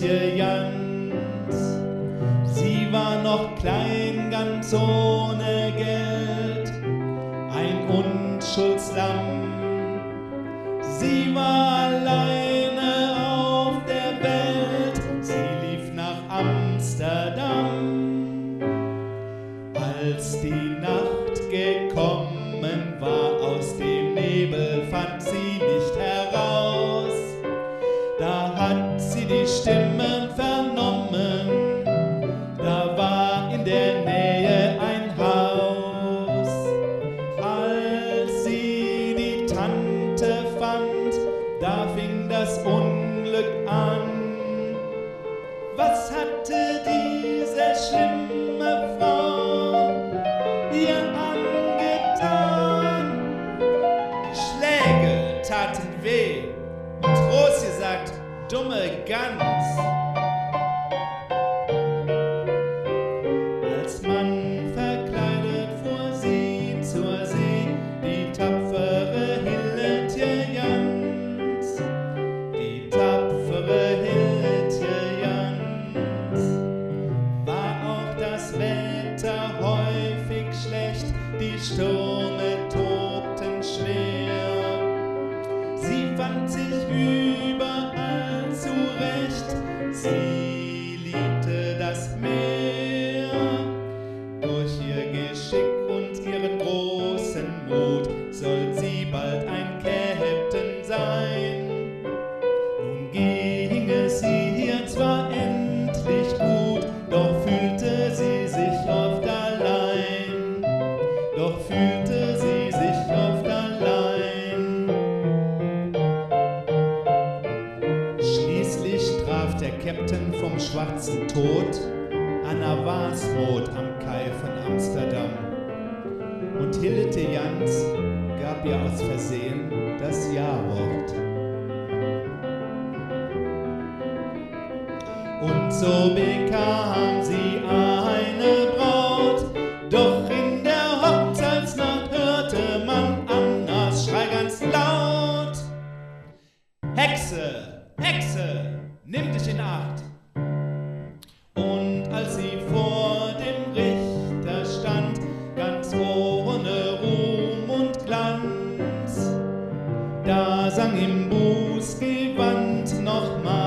Eltje Jans. Sie war noch klein, ganz ohne Geld, ein Unschuldslamm. Sie war alleine auf der Welt, sie lief nach Amsterdam. Als die Nacht gekommen war, aus dem Nebel fand sie nicht heraus. Da hat sie die Stimmen vernommen, da war in der Nähe ein Haus. Als sie die Tante fand, da fing das Unglück an. Was hatte diese schlimme Frau ihr angetan? Die Schläge taten weh und Rosi sagt, dumme Gans. Als Mann verkleidet fuhr sie zur See, die tapfere Hilletje Jans. Die tapfere Hilletje Jans. War auch das Wetter häufig schlecht, die Stürme tobten schwer. Sie fand sich überall zurecht, sie liebte das Meer. Durch ihr Geschick und ihren großen Mut soll sie bald ein Captain sein. Nun ging es ihr zwar endlich gut, doch fühlte sie sich oft allein. Doch fühlte sie sich oft allein. Schließlich traf der Captain vom schwarzen Tod Anna Wasmod am Kai von Amsterdam. Und Hilletje Jans gab ihr aus Versehen das Ja-Wort. Und so bekam sie eine Braut, doch in der Hochzeitsnacht hörte man Annas Schrei ganz laut. Hexe, Hexe, nimm dich in Acht! Und als sie vor dem Richter stand, ganz ohne Ruhm und Glanz, da sang im Bußgewand nochmal